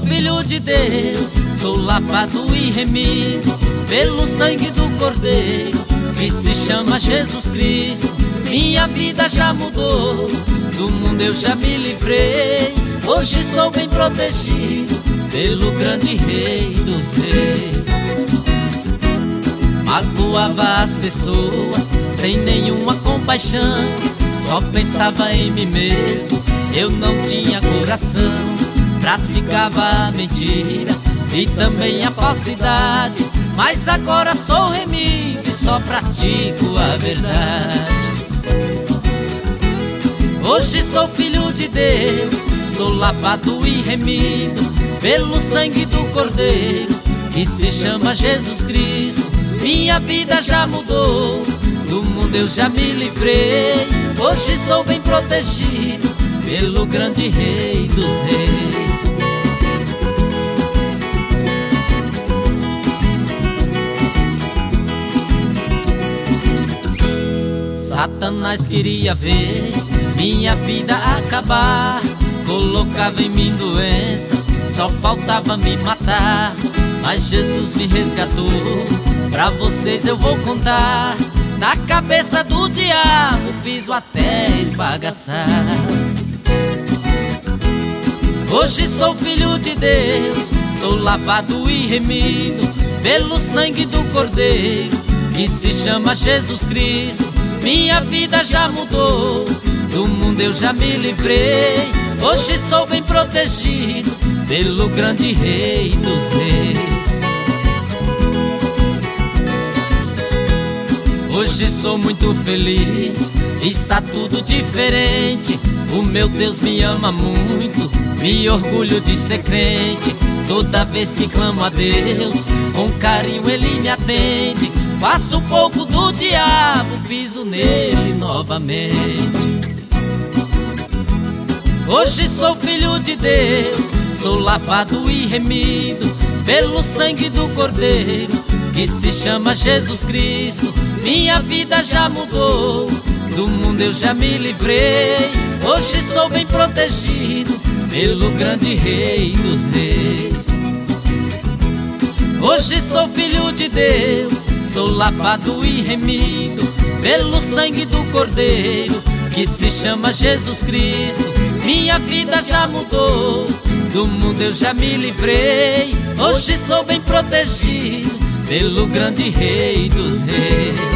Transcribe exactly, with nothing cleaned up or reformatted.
filho de Deus, sou lavado e remido pelo sangue do Cordeiro, que se chama Jesus Cristo. Minha vida já mudou, do mundo eu já me livrei. Hoje sou bem protegido pelo grande Rei dos Reis. Magoava as pessoas sem nenhuma compaixão, só pensava em mim mesmo, eu não tinha coração. Praticava a mentira e também a falsidade, mas agora sou remido e só pratico a verdade. Hoje sou filho de Deus, sou lavado e remido pelo sangue do Cordeiro, que se chama Jesus Cristo. Minha vida já mudou, do mundo eu já me livrei. Hoje sou bem protegido pelo grande Rei dos Reis. Satanás queria ver minha vida acabar, colocava em mim doenças, só faltava me matar. Mas Jesus me resgatou, pra vocês eu vou contar. Na cabeça do diabo piso até esbagaçar. Hoje sou filho de Deus, sou lavado e remido pelo sangue do Cordeiro, que se chama Jesus Cristo. Minha vida já mudou, do mundo eu já me livrei. Hoje sou bem protegido pelo grande Rei dos Reis. Hoje sou muito feliz, está tudo diferente. O meu Deus me ama muito, me orgulho de ser crente. Toda vez que clamo a Deus, com carinho Ele me atende. Faço pouco do diabo, piso nele novamente. Hoje sou filho de Deus, sou lavado e remido pelo sangue do Cordeiro, que se chama Jesus Cristo. Minha vida já mudou, do mundo eu já me livrei. Hoje sou bem protegido pelo grande Rei dos Reis. Hoje sou filho de Deus, sou lavado e remido pelo sangue do Cordeiro, que se chama Jesus Cristo. Minha vida já mudou, do mundo eu já me livrei. Hoje sou bem protegido pelo grande Rei dos Reis.